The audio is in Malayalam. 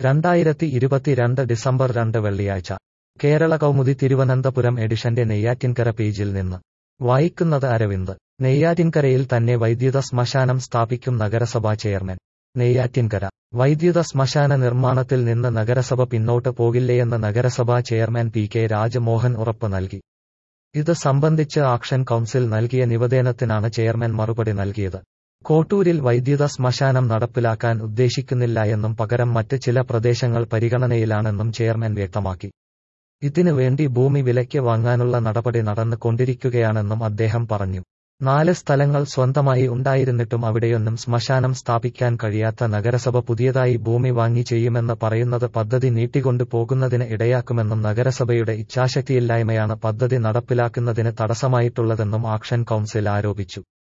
2022 ഡിസംബർ 2 വെള്ളിയാഴ്ച കേരള കൗമുദി തിരുവനന്തപുരം എഡിഷന്റെ നെയ്യാറ്റിൻകര പേജിൽ നിന്ന് വായിക്കുന്നത് അരവിന്ദ്. നെയ്യാറ്റിൻകരയിൽ തന്നെ വൈദ്യുത ശ്മശാനം സ്ഥാപിക്കും നഗരസഭാ ചെയർമാൻ. നെയ്യാറ്റിൻകര വൈദ്യുത ശ്മശാന നിർമ്മാണത്തിൽ നിന്ന് നഗരസഭ പിന്നോട്ട് പോകില്ലെന്ന് നഗരസഭാ ചെയർമാൻ പി.കെ. രാജ്മോഹൻ ഉറപ്പ് നൽകി. ഇത് സംബന്ധിച്ച് ആക്ഷൻ കൗൺസിൽ നൽകിയ നിവേദനത്തിനാണ് ചെയർമാൻ മറുപടി നൽകിയത്. കോട്ടൂരിൽ വൈദ്യുത ശ്മശാനം നടപ്പിലാക്കാൻ ഉദ്ദേശിക്കുന്നില്ല എന്നും പകരം മറ്റ് ചില പ്രദേശങ്ങൾ പരിഗണനയിലാണെന്നും ചെയർമാൻ വ്യക്തമാക്കി. ഇതിനു വേണ്ടി ഭൂമി വിലയ്ക്ക് വാങ്ങാനുള്ള നടപടി നടന്നു കൊണ്ടിരിക്കുകയാണെന്നും അദ്ദേഹം പറഞ്ഞു. 4 സ്ഥലങ്ങൾ സ്വന്തമായി ഉണ്ടായിരുന്നിട്ടും അവിടെയൊന്നും ശ്മശാനം സ്ഥാപിക്കാൻ കഴിയാത്ത നഗരസഭ പുതിയതായി ഭൂമി വാങ്ങി ചെയ്യുമെന്ന് പറയുന്നത് പദ്ധതി നീട്ടിക്കൊണ്ടു പോകുന്നതിന് ഇടയാക്കുമെന്നും നഗരസഭയുടെ ഇച്ഛാശക്തിയില്ലായ്മയാണ് പദ്ധതി നടപ്പിലാക്കുന്നതിന് തടസ്സമായിട്ടുള്ളതെന്നും ആക്ഷൻ കൗൺസിൽ ആരോപിച്ചു.